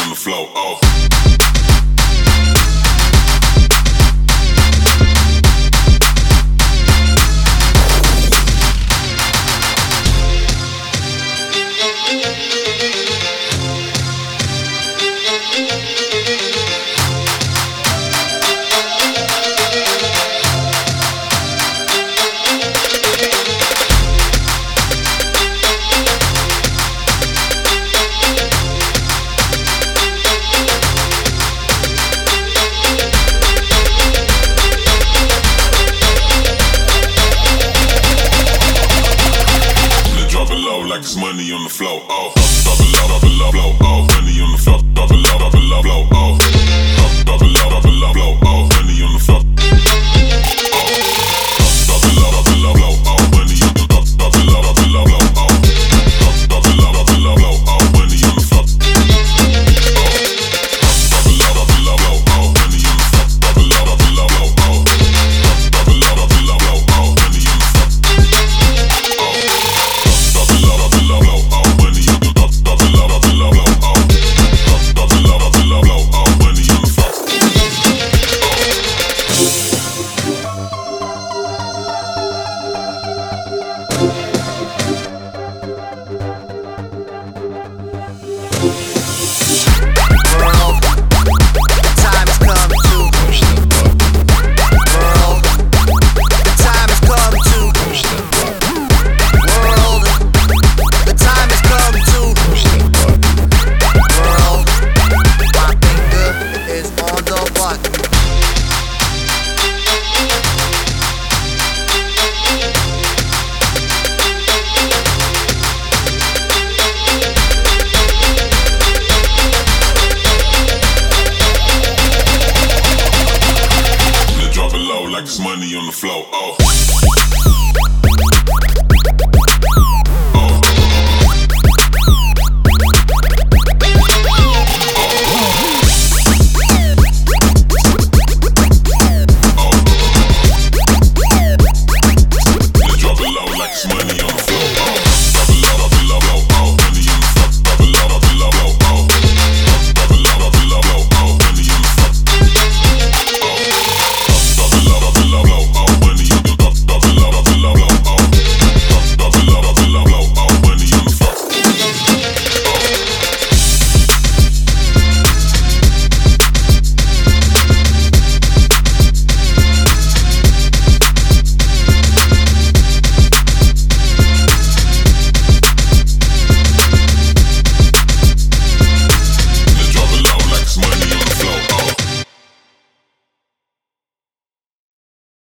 on the floor. Oh. Like it's money on the floor, oh. Drop it low, blow, oh. Money on the floor, drop it low, blow, oh. Drop it low, blow, oh. Money on the floor, oh. Drop it low, blow, oh. Money on the floor, drop it low, blow, oh. Drop it low, blow, oh. Money on the floor, oh. Drop it low, blow, oh. Money on the floor, drop it low, blow, oh. Drop it low, blow, oh. Money on the floor, oh. Drop it low. Like it's money on the floor, oh.